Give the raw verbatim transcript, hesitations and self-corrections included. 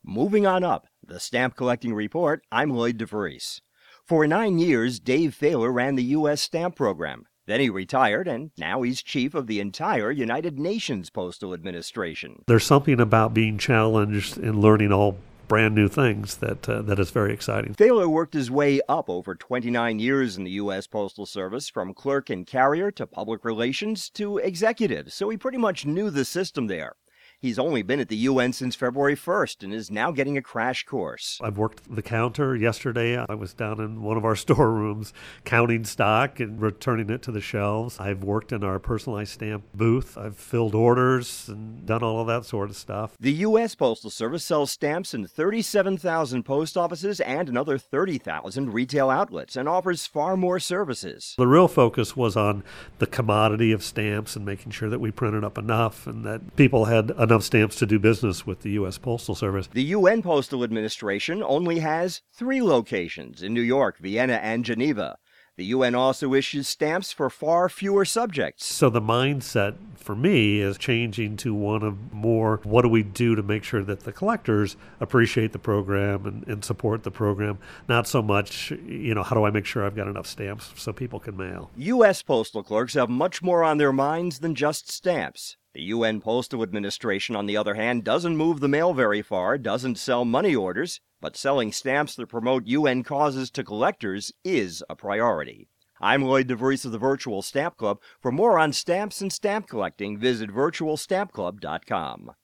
Moving on up, the Stamp Collecting Report, I'm Lloyd DeVries. For nine years, Dave Faylor ran the U S stamp program. Then he retired, and now he's chief of the entire United Nations Postal Administration. There's something about being challenged and learning all brand new things that uh, that is very exciting. Faylor worked his way up over twenty-nine years in the U S Postal Service, from clerk and carrier to public relations to executive, so he pretty much knew the system there. He's only been at the U N since February first and is now getting a crash course. I've worked the counter. Yesterday, I was down in one of our storerooms counting stock and returning it to the shelves. I've worked in our personalized stamp booth. I've filled orders and done all of that sort of stuff. The U S Postal Service sells stamps in thirty-seven thousand post offices and another thirty thousand retail outlets and offers far more services. The real focus was on the commodity of stamps and making sure that we printed up enough and that people had enough stamps to do business with the U S Postal Service. The U N Postal Administration only has three locations in New York, Vienna, and Geneva. The U N also issues stamps for far fewer subjects. So the mindset for me is changing to one of more, what do we do to make sure that the collectors appreciate the program and, and support the program? Not so much, you know, how do I make sure I've got enough stamps so people can mail? U S postal clerks have much more on their minds than just stamps. The U N Postal Administration, on the other hand, doesn't move the mail very far, doesn't sell money orders, but selling stamps that promote U N causes to collectors is a priority. I'm Lloyd DeVries of the Virtual Stamp Club. For more on stamps and stamp collecting, visit virtual stamp club dot com.